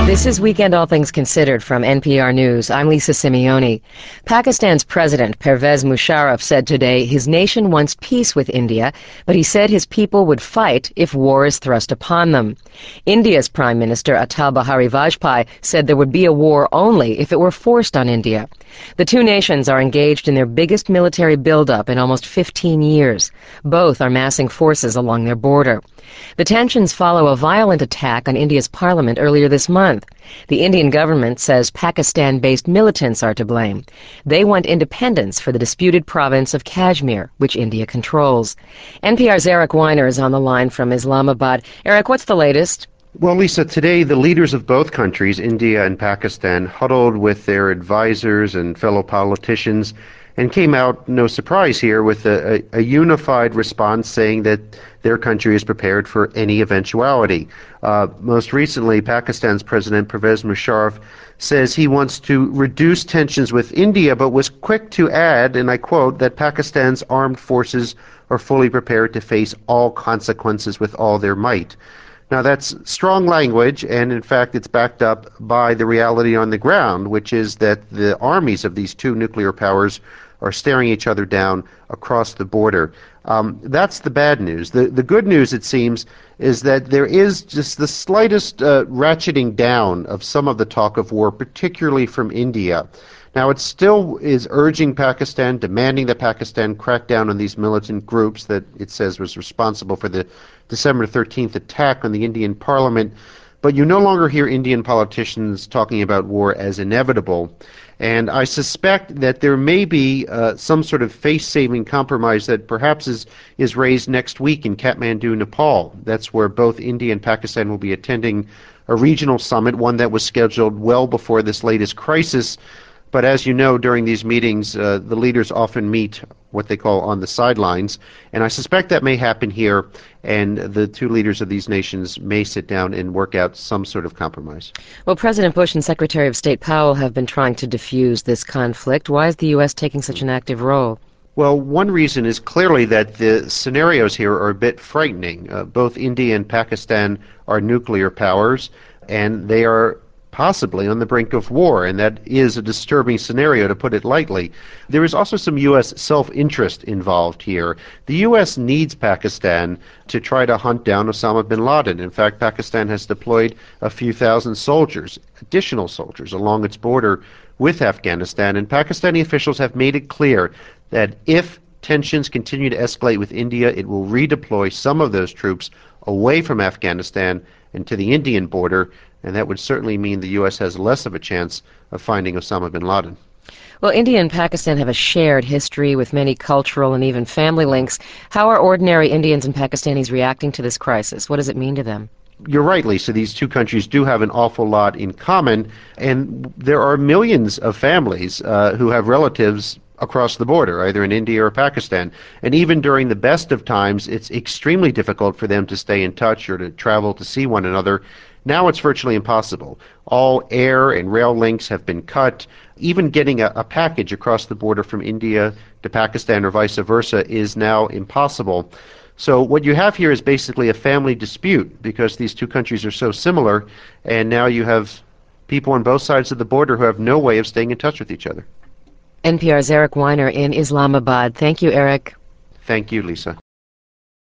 This is Weekend All Things Considered from NPR News. I'm Lisa Simeoni. Pakistan's president, Pervez Musharraf, said today his nation wants peace with India, but he said his people would fight if war is thrust upon them. India's Prime Minister, Atal Bihari Vajpayee, said there would be a war only if it were forced on India. The two nations are engaged in their biggest military buildup in almost 15 years. Both are massing forces along their border. The tensions follow a violent attack on India's parliament earlier this month. The Indian government says Pakistan-based militants are to blame. They want independence for the disputed province of Kashmir, which India controls. NPR's Eric Weiner is on the line from Islamabad. Eric, what's the latest? Well, Lisa, today the leaders of both countries, India and Pakistan, huddled with their advisors and fellow politicians and came out, no surprise here, with a unified response saying that their country is prepared for any eventuality. Most recently, Pakistan's President Pervez Musharraf says he wants to reduce tensions with India, but was quick to add, and I quote, that Pakistan's armed forces are fully prepared to face all consequences with all their might. Now, that's strong language, and in fact it's backed up by the reality on the ground, which is that the armies of these two nuclear powers are staring each other down across the border. That's the bad news. The good news, it seems, is that there is just the slightest ratcheting down of some of the talk of war, particularly from India. Now, it still is urging Pakistan, demanding that Pakistan crack down on these militant groups that it says was responsible for the December 13th attack on the Indian parliament. But you no longer hear Indian politicians talking about war as inevitable. And I suspect that there may be some sort of face-saving compromise that perhaps is raised next week in Kathmandu, Nepal. That's where both India and Pakistan will be attending a regional summit, one that was scheduled well before this latest crisis. But as you know, during these meetings, the leaders often meet what they call on the sidelines, and I suspect that may happen here, and the two leaders of these nations may sit down and work out some sort of compromise. Well, President Bush and Secretary of State Powell have been trying to diffuse this conflict. Why is the U.S. taking such an active role? Well, one reason is clearly that the scenarios here are a bit frightening. Both India and Pakistan are nuclear powers, and they are possibly on the brink of war, and that is a disturbing scenario, to put it lightly. There is also some U.S. self-interest involved here. The U.S. needs Pakistan to try to hunt down Osama bin Laden. In fact, Pakistan has deployed a few thousand soldiers, additional soldiers, along its border with Afghanistan, and Pakistani officials have made it clear that if tensions continue to escalate with India, it will redeploy some of those troops away from Afghanistan and to the Indian border, and that would certainly mean the U.S. has less of a chance of finding Osama bin Laden. Well, India and Pakistan have a shared history with many cultural and even family links. How are ordinary Indians and Pakistanis reacting to this crisis? What does it mean to them? You're right, Lisa. These two countries do have an awful lot in common, and there are millions of families who have relatives across the border, either in India or Pakistan. And even during the best of times, it's extremely difficult for them to stay in touch or to travel to see one another. Now it's virtually impossible. All air and rail links have been cut. Even getting a package across the border from India to Pakistan or vice versa is now impossible. So what you have here is basically a family dispute, because these two countries are so similar, and now you have people on both sides of the border who have no way of staying in touch with each other. NPR's Eric Weiner in Islamabad. Thank you, Eric. Thank you, Lisa.